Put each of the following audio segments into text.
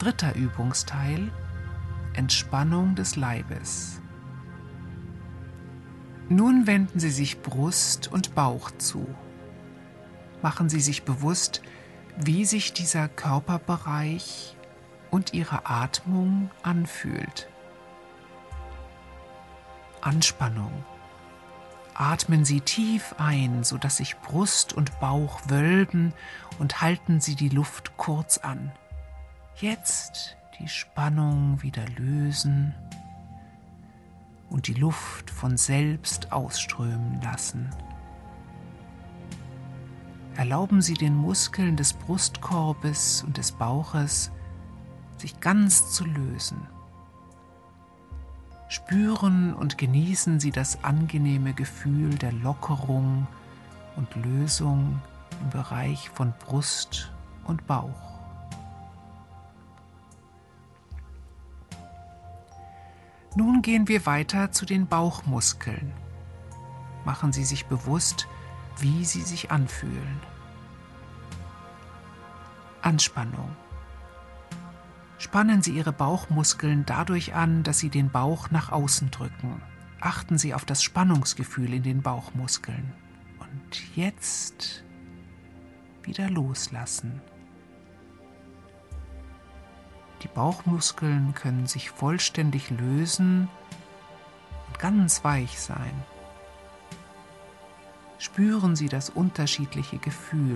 Dritter Übungsteil: Entspannung des Leibes. Nun wenden Sie sich Brust und Bauch zu. Machen Sie sich bewusst, wie sich dieser Körperbereich und Ihre Atmung anfühlt. Anspannung. Atmen Sie tief ein, sodass sich Brust und Bauch wölben, und halten Sie die Luft kurz an. Jetzt die Spannung wieder lösen und die Luft von selbst ausströmen lassen. Erlauben Sie den Muskeln des Brustkorbes und des Bauches, sich ganz zu lösen. Spüren und genießen Sie das angenehme Gefühl der Lockerung und Lösung im Bereich von Brust und Bauch. Nun gehen wir weiter zu den Bauchmuskeln. Machen Sie sich bewusst, wie sie sich anfühlen. Anspannung. Spannen Sie Ihre Bauchmuskeln dadurch an, dass Sie den Bauch nach außen drücken. Achten Sie auf das Spannungsgefühl in den Bauchmuskeln. Und jetzt wieder loslassen. Die Bauchmuskeln können sich vollständig lösen und ganz weich sein. Spüren Sie das unterschiedliche Gefühl.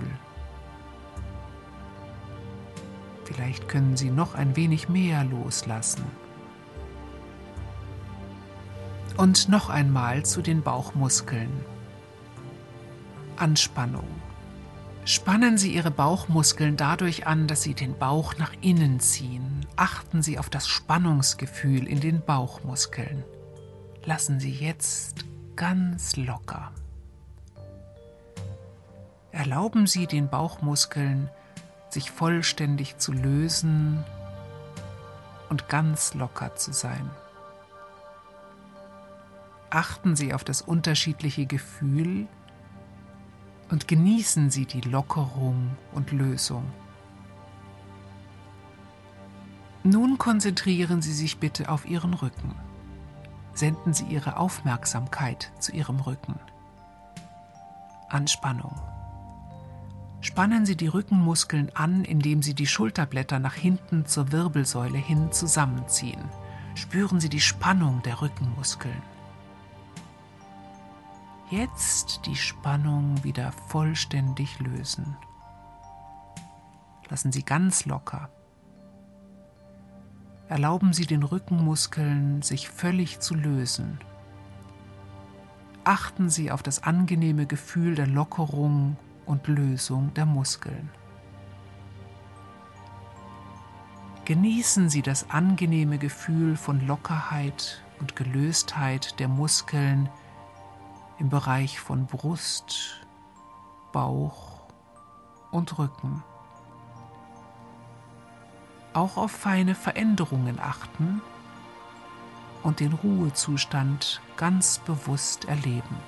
Vielleicht können Sie noch ein wenig mehr loslassen. Und noch einmal zu den Bauchmuskeln. Anspannung. Spannen Sie Ihre Bauchmuskeln dadurch an, dass Sie den Bauch nach innen ziehen. Achten Sie auf das Spannungsgefühl in den Bauchmuskeln. Lassen Sie jetzt ganz locker. Erlauben Sie den Bauchmuskeln, sich vollständig zu lösen und ganz locker zu sein. Achten Sie auf das unterschiedliche Gefühl und genießen Sie die Lockerung und Lösung. Nun konzentrieren Sie sich bitte auf Ihren Rücken. Senden Sie Ihre Aufmerksamkeit zu Ihrem Rücken. Anspannung. Spannen Sie die Rückenmuskeln an, indem Sie die Schulterblätter nach hinten zur Wirbelsäule hin zusammenziehen. Spüren Sie die Spannung der Rückenmuskeln. Jetzt die Spannung wieder vollständig lösen. Lassen Sie ganz locker. Erlauben Sie den Rückenmuskeln, sich völlig zu lösen. Achten Sie auf das angenehme Gefühl der Lockerung und Lösung der Muskeln. Genießen Sie das angenehme Gefühl von Lockerheit und Gelöstheit der Muskeln im Bereich von Brust, Bauch und Rücken. Auch auf feine Veränderungen achten und den Ruhezustand ganz bewusst erleben.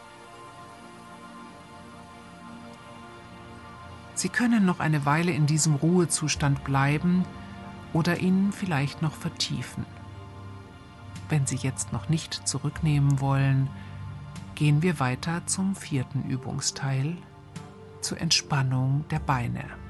Sie können noch eine Weile in diesem Ruhezustand bleiben oder ihn vielleicht noch vertiefen. Wenn Sie jetzt noch nicht zurücknehmen wollen, gehen wir weiter zum 4. Übungsteil, zur Entspannung der Beine.